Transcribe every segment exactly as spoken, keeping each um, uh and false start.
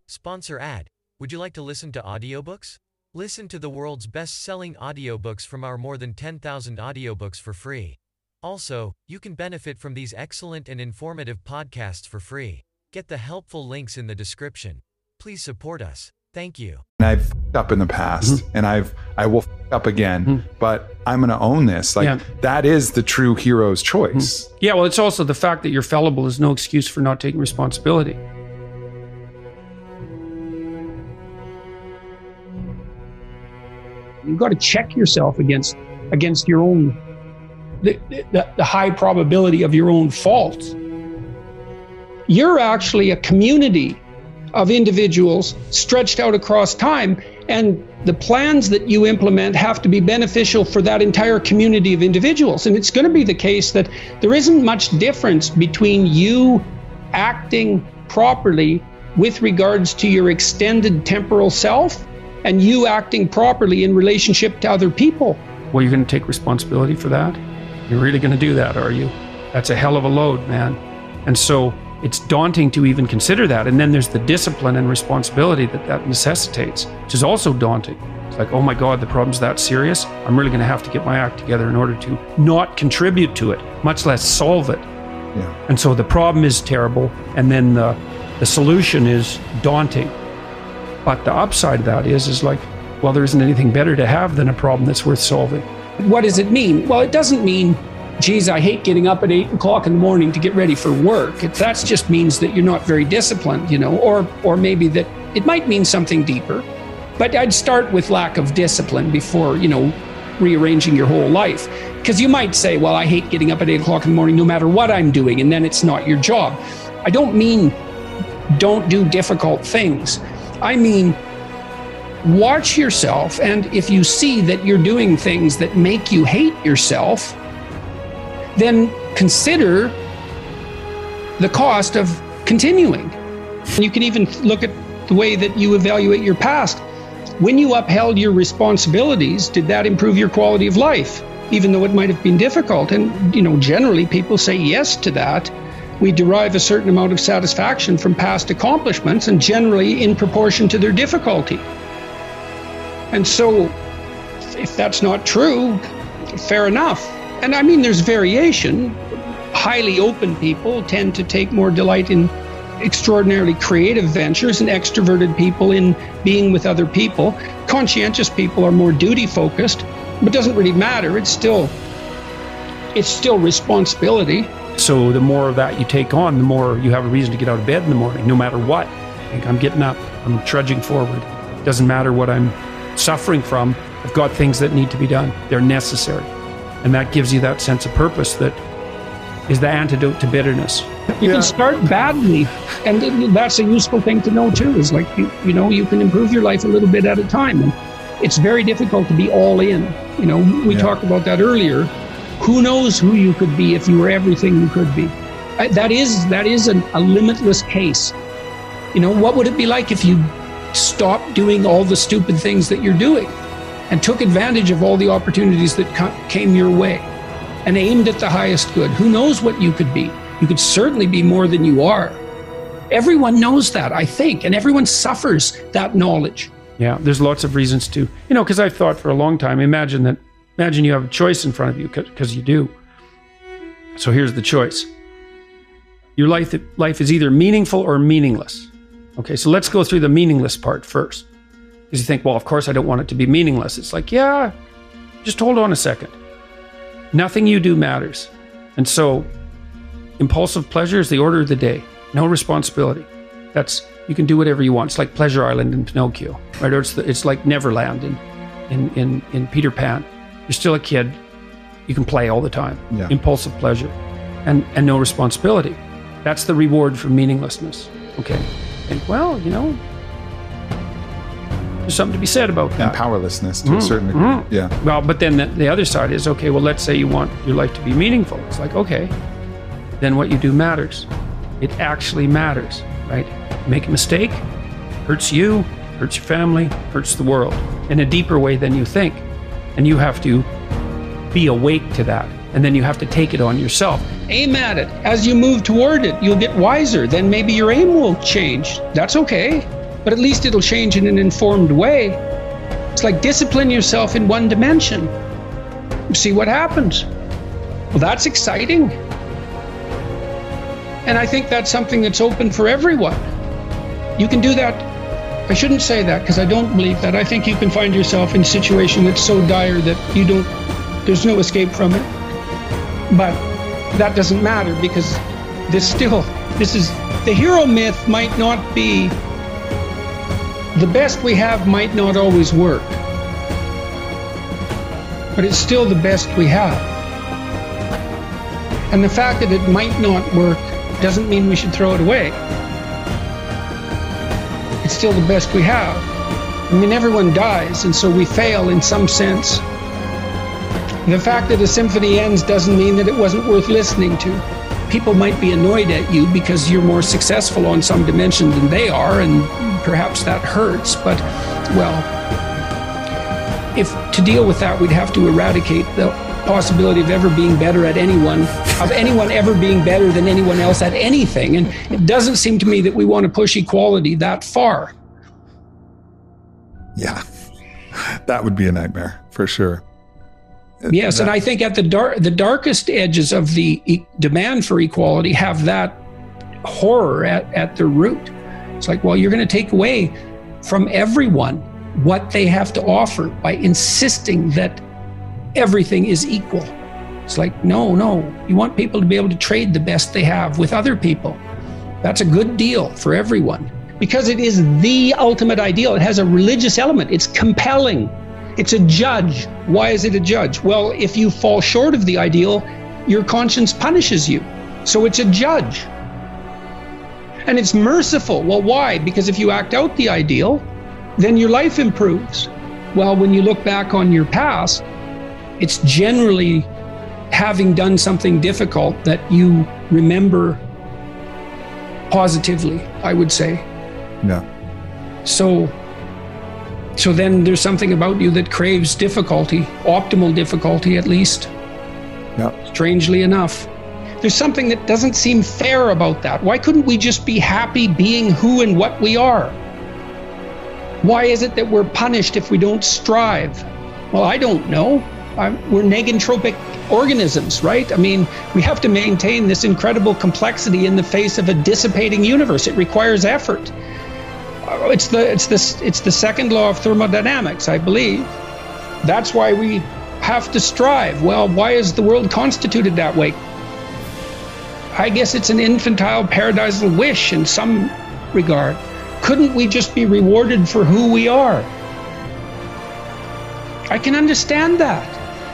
Sponsor ad. Would you like to listen to audiobooks? Listen to the world's best-selling audiobooks from our more than ten thousand audiobooks for free. Also, you can benefit from these excellent and informative podcasts for free. Get the helpful links in the description. Please support us. Thank you. And I've f***ed up in the past, mm-hmm. and I've I will f*** up again, mm-hmm. but I'm going to own this. Like yeah. that is the true hero's choice. Mm-hmm. Yeah, well, it's also the fact that you're fallible is no excuse for not taking responsibility. You've got to check yourself against against your own the, the, the high probability of your own faults. You're actually a community of individuals stretched out across time, and the plans that you implement have to be beneficial for that entire community of individuals. And it's going to be the case that there isn't much difference between you acting properly with regards to your extended temporal self and you acting properly in relationship to other people. Well, you're going to take responsibility for that? You're really going to do that, are you? That's a hell of a load, man. And so it's daunting to even consider that. And then there's the discipline and responsibility that that necessitates, which is also daunting. It's like, oh my God, the problem's that serious. I'm really going to have to get my act together in order to not contribute to it, much less solve it. Yeah. And so the problem is terrible. And then the, the solution is daunting. But the upside of that is, is like, well, there isn't anything better to have than a problem that's worth solving. What does it mean? Well, it doesn't mean, geez, I hate getting up at eight o'clock in the morning to get ready for work. It, that just means that you're not very disciplined, you know, or or maybe that it might mean something deeper. But I'd start with lack of discipline before, you know, rearranging your whole life. Because you might say, well, I hate getting up at eight o'clock in the morning no matter what I'm doing, and then it's not your job. I don't mean don't do difficult things. I mean, watch yourself, and if you see that you're doing things that make you hate yourself, then consider the cost of continuing. You can even look at the way that you evaluate your past. When you upheld your responsibilities, did that improve your quality of life, even though it might have been difficult? And, you know, generally people say yes to that. We derive a certain amount of satisfaction from past accomplishments, and generally in proportion to their difficulty. And so, if that's not true, fair enough. And I mean, there's variation. Highly open people tend to take more delight in extraordinarily creative ventures, and extroverted people in being with other people. Conscientious people are more duty-focused, but it doesn't really matter. It's still, it's still responsibility. So the more of that you take on, the more you have a reason to get out of bed in the morning, no matter what. Like, I'm getting up, I'm trudging forward. It doesn't matter what I'm suffering from. I've got things that need to be done. They're necessary. And that gives you that sense of purpose that is the antidote to bitterness. You yeah. can start badly, and that's a useful thing to know too, is like, you, you know, you can improve your life a little bit at a time. And it's very difficult to be all in. You know, we yeah. talked about that earlier. Who knows who you could be if you were everything you could be? That is that is an, a limitless case. You know, what would it be like if you stopped doing all the stupid things that you're doing and took advantage of all the opportunities that co- came your way and aimed at the highest good? Who knows what you could be? You could certainly be more than you are. Everyone knows that, I think, and everyone suffers that knowledge. Yeah, there's lots of reasons to, you know, because I've thought for a long time, imagine that Imagine you have a choice in front of you, because you do. So here's the choice. Your life, life is either meaningful or meaningless. Okay, so let's go through the meaningless part first. Because you think, well, of course I don't want it to be meaningless. It's like, yeah, just hold on a second. Nothing you do matters. And so impulsive pleasure is the order of the day. No responsibility. That's, you can do whatever you want. It's like Pleasure Island in Pinocchio, right? Or it's, the, it's like Neverland in, in, in, in Peter Pan. You're still a kid. You can play all the time. Yeah. Impulsive pleasure and, and no responsibility. That's the reward for meaninglessness. Okay. Think, well, you know, there's something to be said about that. And powerlessness to mm-hmm. a certain degree. Mm-hmm. Yeah. Well, but then the, the other side is, okay, well, let's say you want your life to be meaningful. It's like, okay, then what you do matters. It actually matters, right? You make a mistake, hurts you, hurts your family, hurts the world in a deeper way than you think. And you have to be awake to that. And then you have to take it on yourself. Aim at it. As you move toward it, you'll get wiser. Then maybe your aim will change. That's okay. but at least it'll change in an informed way. It's like discipline yourself in one dimension. See what happens. Well, that's exciting. And I think that's something that's open for everyone. You can do that. I shouldn't say that because I don't believe that. I think you can find yourself in a situation that's so dire that you don't, there's no escape from it. But that doesn't matter because this still, this is, the hero myth might not be, the best we have might not always work. But it's still the best we have. And the fact that it might not work doesn't mean we should throw it away. It's still the best we have. I mean, everyone dies, and so we fail in some sense. The fact that a symphony ends doesn't mean that it wasn't worth listening to. People might be annoyed at you because you're more successful on some dimension than they are, and perhaps that hurts, but, well, if to deal with that, we'd have to eradicate the possibility of ever being better at anyone, of anyone ever being better than anyone else at anything. And it doesn't seem to me that we want to push equality that far. Yeah, that would be a nightmare for sure. Yes, that, and I think at the dark, the darkest edges of the e- demand for equality have that horror at, at the root. It's like, well, you're going to take away from everyone what they have to offer by insisting that everything is equal. It's like, no, no. You want people to be able to trade the best they have with other people. That's a good deal for everyone because it is the ultimate ideal. It has a religious element. It's compelling. It's a judge. Why is it a judge? Well, if you fall short of the ideal, your conscience punishes you. So it's a judge. And it's merciful. Well, why? Because if you act out the ideal, then your life improves. Well, when you look back on your past, it's generally having done something difficult that you remember positively, I would say. Yeah. So, so then there's something about you that craves difficulty, optimal difficulty at least. Yeah. Strangely enough. There's something that doesn't seem fair about that. Why couldn't we just be happy being who and what we are? Why is it that we're punished if we don't strive? Well, I don't know. I'm, we're negentropic organisms, right? I mean, we have to maintain this incredible complexity in the face of a dissipating universe. It requires effort. Uh, it's the it's the it's the second law of thermodynamics, I believe. That's why we have to strive. Well, why is the world constituted that way? I guess it's an infantile paradisal wish in some regard. Couldn't we just be rewarded for who we are? I can understand that.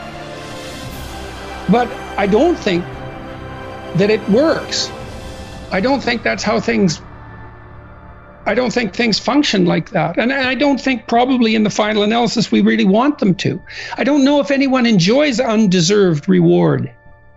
But I don't think that it works. I don't think that's how things, I don't think things function like that. And I don't think probably in the final analysis we really want them to. I don't know if anyone enjoys undeserved reward.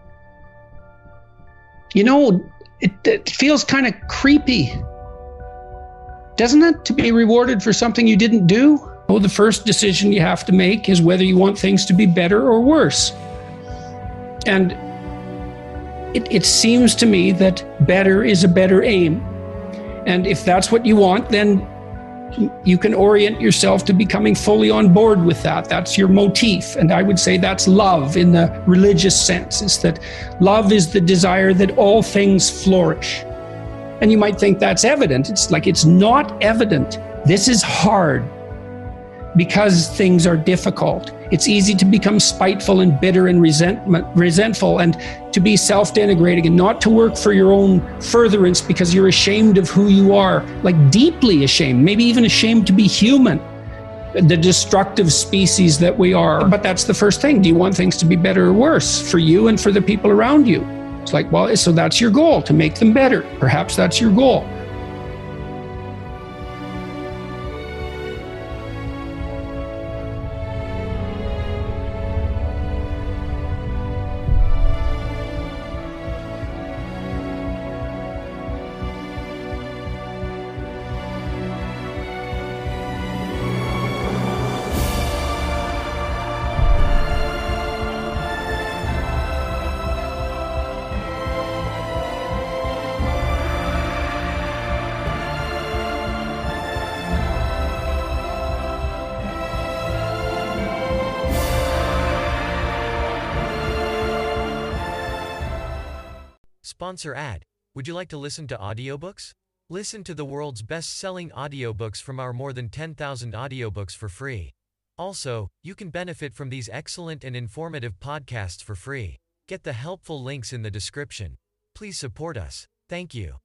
You know, it, it feels kind of creepy, doesn't it, to be rewarded for something you didn't do? Oh, the first decision you have to make is whether you want things to be better or worse. And it, it seems to me that better is a better aim. And if that's what you want, then you can orient yourself to becoming fully on board with that. That's your motif. And I would say that's love in the religious sense, is that love is the desire that all things flourish. And you might think that's evident. It's like, it's not evident. This is hard because things are difficult. It's easy to become spiteful and bitter and resentment, resentful and to be self-denigrating and not to work for your own furtherance because you're ashamed of who you are, like deeply ashamed, maybe even ashamed to be human, the destructive species that we are. But that's the first thing. Do you want things to be better or worse for you and for the people around you? It's like, well, so that's your goal, to make them better. Perhaps that's your goal. Sponsor ad. Would you like to listen to audiobooks? Listen to the world's best-selling audiobooks from our more than ten thousand audiobooks for free. Also, you can benefit from these excellent and informative podcasts for free. Get the helpful links in the description. Please support us. Thank you.